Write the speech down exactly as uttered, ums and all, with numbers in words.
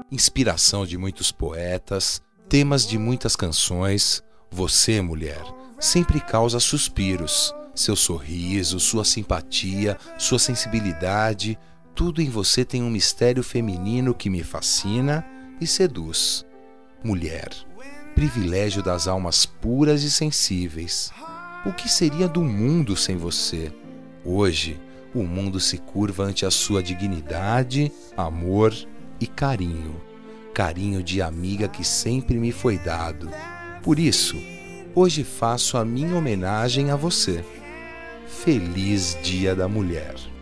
Inspiração de muitos poetas, temas de muitas canções, você, mulher, sempre causa suspiros. Seu sorriso, sua simpatia, sua sensibilidade, tudo em você tem um mistério feminino que me fascina e seduz. Mulher, privilégio das almas puras e sensíveis. O que seria do mundo sem você? Hoje, o mundo se curva ante a sua dignidade, amor e carinho. Carinho de amiga que sempre me foi dado. Por isso, hoje faço a minha homenagem a você. Feliz Dia da Mulher.